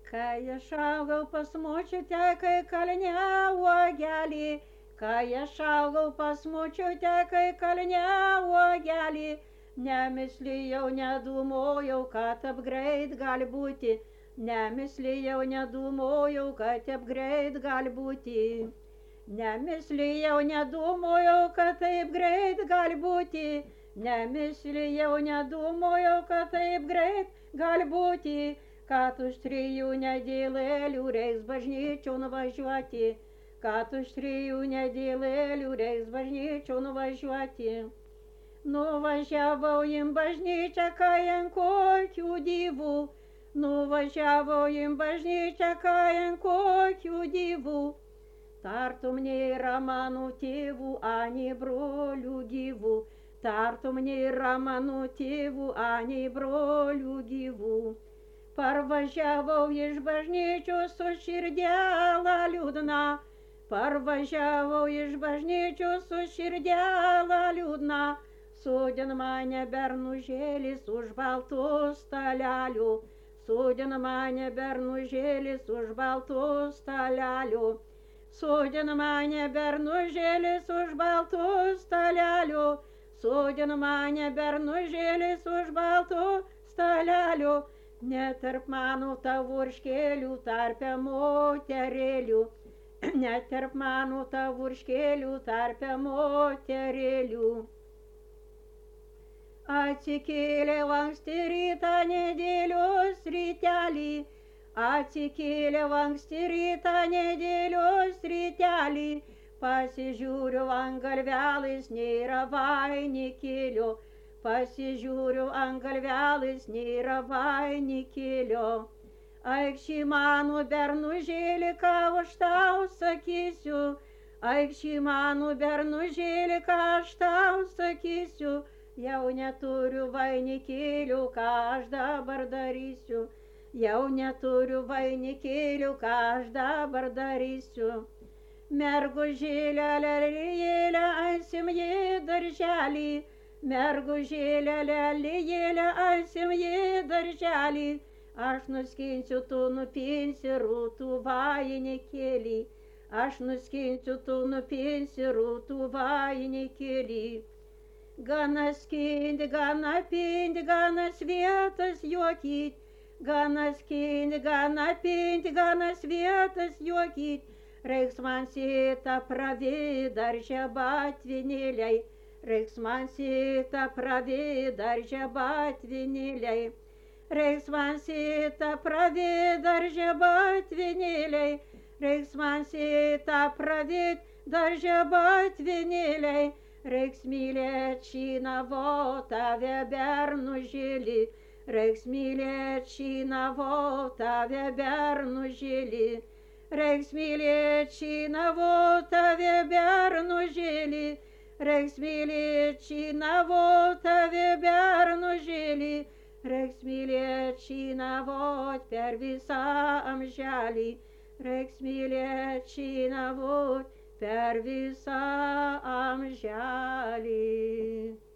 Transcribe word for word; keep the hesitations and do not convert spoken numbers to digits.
Kai aš augau pas močiutę, kai kalne uogelį, kai aš augau pas močiutę, kai kalne uogelį, nemislijau, nedūmojau, kad taip greit gali būti, nemislijau, nedūmojau, kad taip greit gali būti, nemislijau, nedūmojau, kad taip greit gali būti, nemislijau, nedūmojau, kad taip greit gali būti, kad už trijų nedėlėlių reiks bažnyčių nuvažiuoti, kad už trijų nedėlėlių reiks bažnyčių nuvažiuoti. Nuvažiavau į bažnyčią, kai ant kokių dievų, nuvažiavau į bažnyčią, kai ant kokių dievų, tartum nėra mano tėvų, ani brolių gyvų, tartum nėra mano tėvų, ani brolių gyvų. Parvažiavau iš bažnyčios su širdėla liūdna, parvažiavau iš bažnyčios su širdėla liūdna, sodin mane bernužėlis už baltų stalelių, sodin mane bernužėlis už baltų stalelių, sodin mane bernužėlis už baltų stalelių, sodin mane bernužėlis už baltų stalelių. Ne tarp mano tavurškėlių, tarpe moterėlių, ne tarp mano tavurškėlių, tarpe moterėlių. Atsikėliau anksti rytą nedėlios rytelį, atsikėliau anksti rytą nedėlios rytelį, pasižiūriu ant galvelais, nėra vainikėlio, pasižiūriu ant galvelais, nėra vainikėlio. Aikšį mano bernužėlį, ką aš tau sakysiu, aikšį mano bernužėlį, ką aš tau sakysiu, jau neturiu vainikėlių, ką aš dabar darysiu, jau neturiu vainikėlių, ką aš dabar darysiu. Mergužėlė, lelijėlė, aisim jį darželį, mergužėlė, lelijėlė, aisim jį darželį, aš nuskinsiu, tu nupinsi rūtų vainikėlį, aš nuskinsiu, tu nupinsi rūtų vainikėlį. Gana skindi, gana pindi, gana svietas juokyt, gana skindi, gana pindi, gana svietas juokyt, reiks man sėtą pravėt daržę batvinėliai, reiks man sėtą pravėt daržę batvinėliai, reiks man sėtą pravėt daržę batvinėliai, reiks man sėtą pravėt daržę batvinėliai, reiks mylėt šinavo tave bernužėlį, reiks mylėt šinavo tave bernužėlį, reiks mylėt šinavo tave bernužėlį, reiks mylėt šinavo tave bernužėlį, reiks mylėt šinavot per visą amželį, reiks mylėt šinavot per visą amželį.